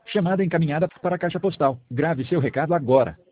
Chamada encaminhada para a caixa postal. Grave seu recado agora.